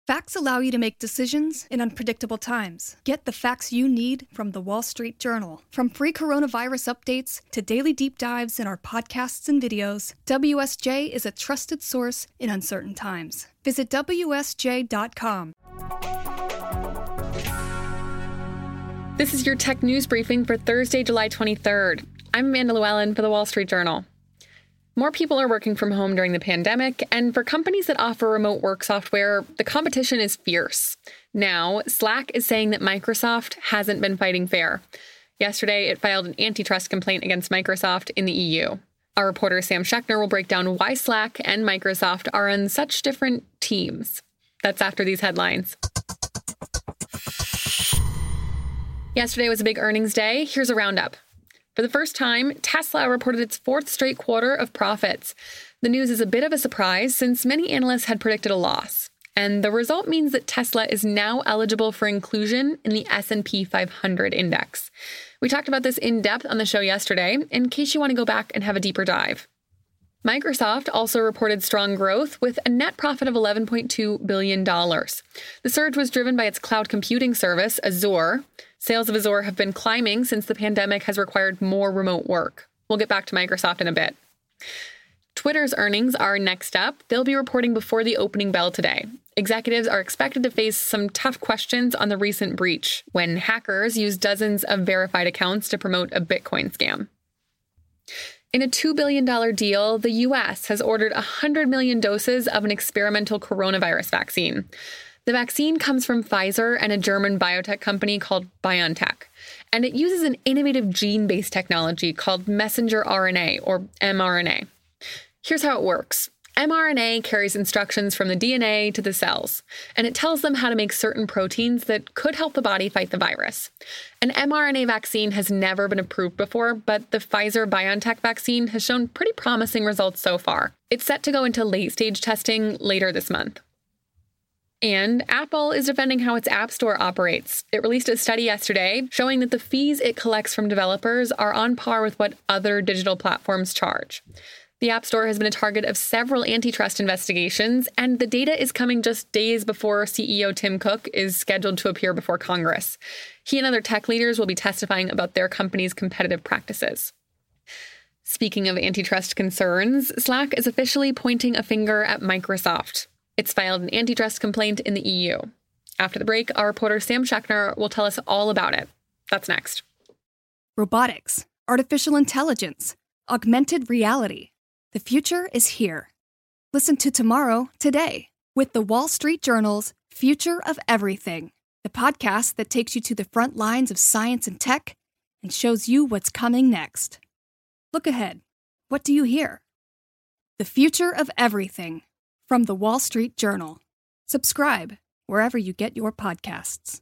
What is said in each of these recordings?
Facts allow you to make decisions in unpredictable times. Get the facts you need from The Wall Street Journal. From free coronavirus updates to daily deep dives in our podcasts and videos, WSJ is a trusted source in uncertain times. Visit WSJ.com. This is your tech news briefing for Thursday, July 23rd. I'm Amanda Llewellyn for The Wall Street Journal. More people are working from home during the pandemic, and for companies that offer remote work software, the competition is fierce. Now, Slack is saying that Microsoft hasn't been fighting fair. Yesterday, it filed an antitrust complaint against Microsoft in the EU. Our reporter Sam Schechner will break down why Slack and Microsoft are on such different teams. That's after these headlines. Yesterday was a big earnings day. Here's a roundup. For the first time, Tesla reported its fourth straight quarter of profits. The news is a bit of a surprise since many analysts had predicted a loss. And the result means that Tesla is now eligible for inclusion in the S&P 500 index. We talked about this in depth on the show yesterday, in case you want to go back and have a deeper dive. Microsoft also reported strong growth with a net profit of $11.2 billion. The surge was driven by its cloud computing service, Azure. Sales of Azure have been climbing since the pandemic has required more remote work. We'll get back to Microsoft in a bit. Twitter's earnings are next up. They'll be reporting before the opening bell today. Executives are expected to face some tough questions on the recent breach, when hackers used dozens of verified accounts to promote a Bitcoin scam. In a $2 billion deal, the U.S. has ordered 100 million doses of an experimental coronavirus vaccine. The vaccine comes from Pfizer and a German biotech company called BioNTech, and it uses an innovative gene-based technology called messenger RNA, or mRNA. Here's how it works. mRNA carries instructions from the DNA to the cells, and it tells them how to make certain proteins that could help the body fight the virus. An mRNA vaccine has never been approved before, but the Pfizer-BioNTech vaccine has shown pretty promising results so far. It's set to go into late-stage testing later this month. And Apple is defending how its App Store operates. It released a study yesterday showing that the fees it collects from developers are on par with what other digital platforms charge. The App Store has been a target of several antitrust investigations, and the data is coming just days before CEO Tim Cook is scheduled to appear before Congress. He and other tech leaders will be testifying about their company's competitive practices. Speaking of antitrust concerns, Slack is officially pointing a finger at Microsoft. It's filed an antitrust complaint in the EU. After the break, our reporter Sam Schechner will tell us all about it. That's next. Robotics, artificial intelligence, augmented reality. The future is here. Listen to Tomorrow Today with The Wall Street Journal's Future of Everything, the podcast that takes you to the front lines of science and tech and shows you what's coming next. Look ahead. What do you hear? The Future of Everything from The Wall Street Journal. Subscribe wherever you get your podcasts.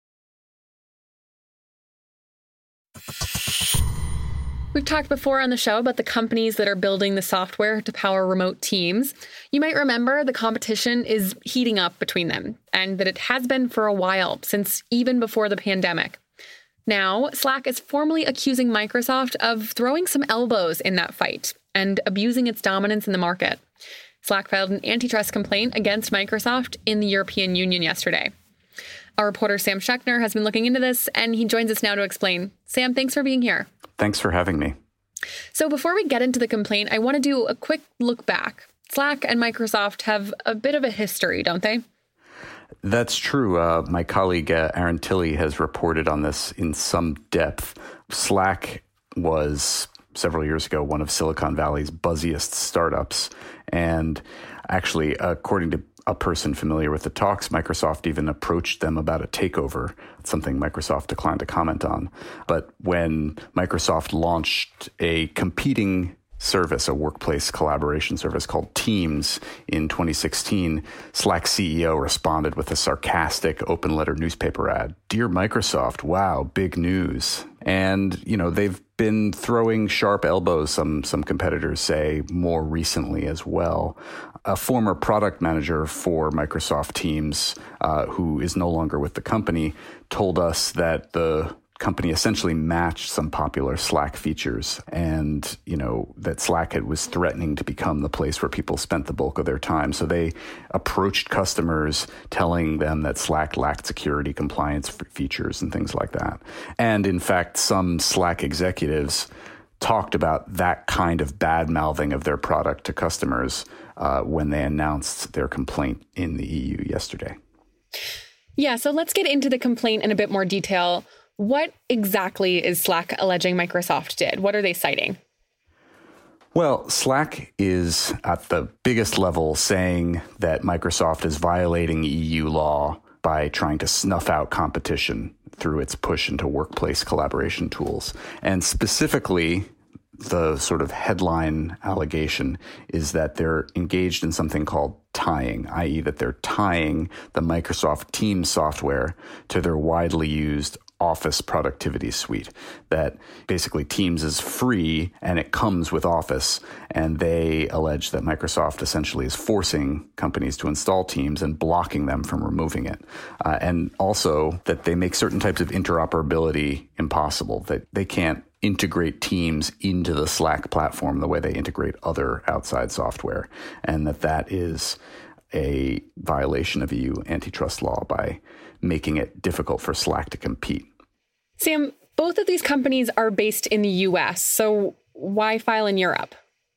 We've talked before on the show about the companies that are building the software to power remote teams. You might remember the competition is heating up between them, and that it has been for a while, since even before the pandemic. Now, Slack is formally accusing Microsoft of throwing some elbows in that fight and abusing its dominance in the market. Slack filed an antitrust complaint against Microsoft in the European Union yesterday. Our reporter Sam Schechner has been looking into this, and he joins us now to explain. Sam, thanks for being here. Thanks for having me. So before we get into the complaint, I want to do a quick look back. Slack and Microsoft have a bit of a history, don't they? That's true. My colleague Aaron Tilley has reported on this in some depth. Slack was, several years ago, one of Silicon Valley's buzziest startups. And actually, according to a person familiar with the talks, Microsoft even approached them about a takeover, something Microsoft declined to comment on. But when Microsoft launched a competing service, a workplace collaboration service called Teams in 2016, Slack's CEO responded with a sarcastic open letter newspaper ad. "Dear Microsoft, wow, big news." And, they've been throwing sharp elbows, some competitors say, more recently as well. A former product manager for Microsoft Teams, who is no longer with the company, told us that the company essentially matched some popular Slack features, and, that Slack was threatening to become the place where people spent the bulk of their time. So they approached customers telling them that Slack lacked security compliance features and things like that. And in fact, some Slack executives talked about that kind of bad mouthing of their product to customers when they announced their complaint in the EU yesterday. Yeah, so let's get into the complaint in a bit more detail. What exactly is Slack alleging Microsoft did? What are they citing? Well, Slack is at the biggest level saying that Microsoft is violating EU law by trying to snuff out competition through its push into workplace collaboration tools. And specifically, the sort of headline allegation is that they're engaged in something called tying, i.e. that they're tying the Microsoft Teams software to their widely used Office productivity suite. That basically Teams is free and it comes with Office, and they allege that Microsoft essentially is forcing companies to install Teams and blocking them from removing it. And also that they make certain types of interoperability impossible, that they can't integrate Teams into the Slack platform the way they integrate other outside software, and that is a violation of EU antitrust law by making it difficult for Slack to compete. Sam, both of these companies are based in the US, so why file in Europe?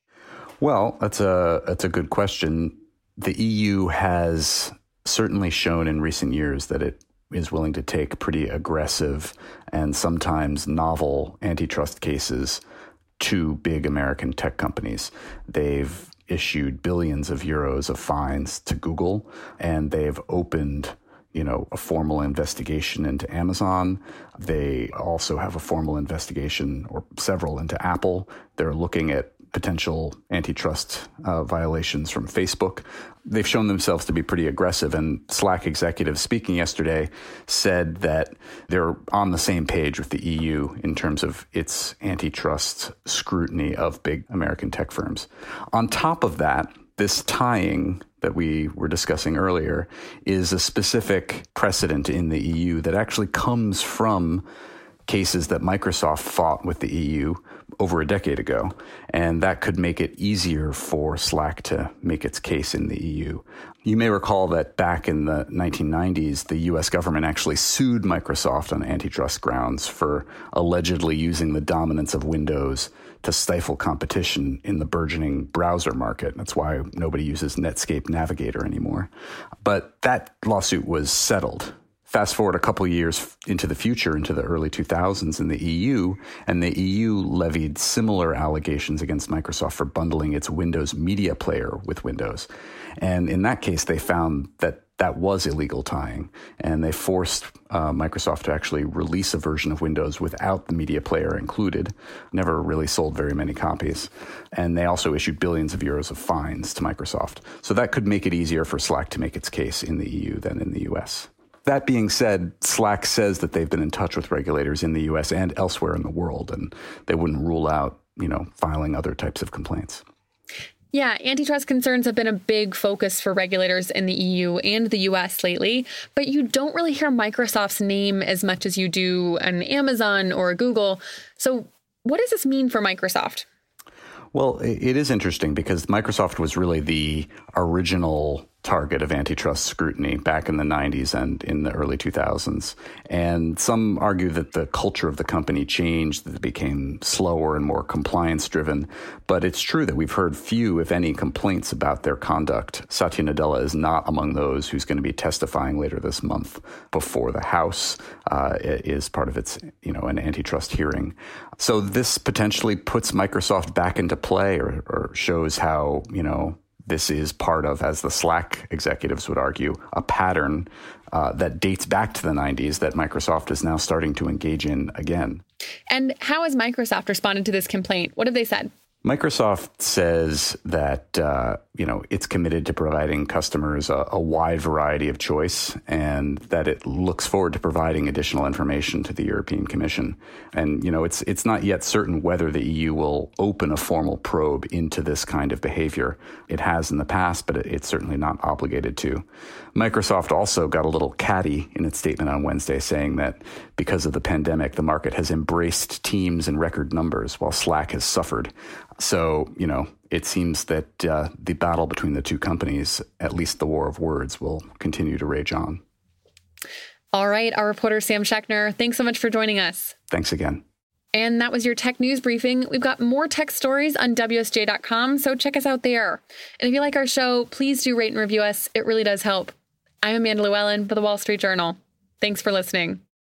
Well, that's a good question. The EU has certainly shown in recent years that it is willing to take pretty aggressive and sometimes novel antitrust cases to big American tech companies. They've issued billions of euros of fines to Google, and they've opened a formal investigation into Amazon. They also have a formal investigation, or several, into Apple. They're looking at potential antitrust violations from Facebook. They've shown themselves to be pretty aggressive, and Slack executives speaking yesterday said that they're on the same page with the EU in terms of its antitrust scrutiny of big American tech firms. On top of that, this tying that we were discussing earlier is a specific precedent in the EU that actually comes from cases that Microsoft fought with the EU over a decade ago. And that could make it easier for Slack to make its case in the EU. You may recall that back in the 1990s, the US government actually sued Microsoft on antitrust grounds for allegedly using the dominance of Windows to stifle competition in the burgeoning browser market. That's why nobody uses Netscape Navigator anymore. But that lawsuit was settled. Fast forward a couple of years into the future, into the early 2000s in the EU, and the EU levied similar allegations against Microsoft for bundling its Windows Media Player with Windows. And in that case, they found that that was illegal tying, and they forced Microsoft to actually release a version of Windows without the media player included. Never really sold very many copies. And they also issued billions of euros of fines to Microsoft. So that could make it easier for Slack to make its case in the EU than in the US. That being said, Slack says that they've been in touch with regulators in the US and elsewhere in the world, and they wouldn't rule out, filing other types of complaints. Yeah, antitrust concerns have been a big focus for regulators in the EU and the US lately, but you don't really hear Microsoft's name as much as you do an Amazon or a Google. So what does this mean for Microsoft? Well, it is interesting because Microsoft was really the original target of antitrust scrutiny back in the 90s and in the early 2000s. And some argue that the culture of the company changed, that it became slower and more compliance-driven. But it's true that we've heard few, if any, complaints about their conduct. Satya Nadella is not among those who's going to be testifying later this month before the House is part of its, an antitrust hearing. So this potentially puts Microsoft back into play or shows how, this is part of, as the Slack executives would argue, a pattern that dates back to the 90s that Microsoft is now starting to engage in again. And how has Microsoft responded to this complaint? What have they said? Microsoft says that it's committed to providing customers a wide variety of choice, and that it looks forward to providing additional information to the European Commission. And, it's not yet certain whether the EU will open a formal probe into this kind of behavior. It has in the past, but it's certainly not obligated to. Microsoft also got a little catty in its statement on Wednesday, saying that because of the pandemic, the market has embraced Teams in record numbers while Slack has suffered. So, it seems that the battle between the two companies, at least the war of words, will continue to rage on. All right, our reporter Sam Schechner, thanks so much for joining us. Thanks again. And that was your tech news briefing. We've got more tech stories on WSJ.com, so check us out there. And if you like our show, please do rate and review us. It really does help. I'm Amanda Llewellyn for The Wall Street Journal. Thanks for listening.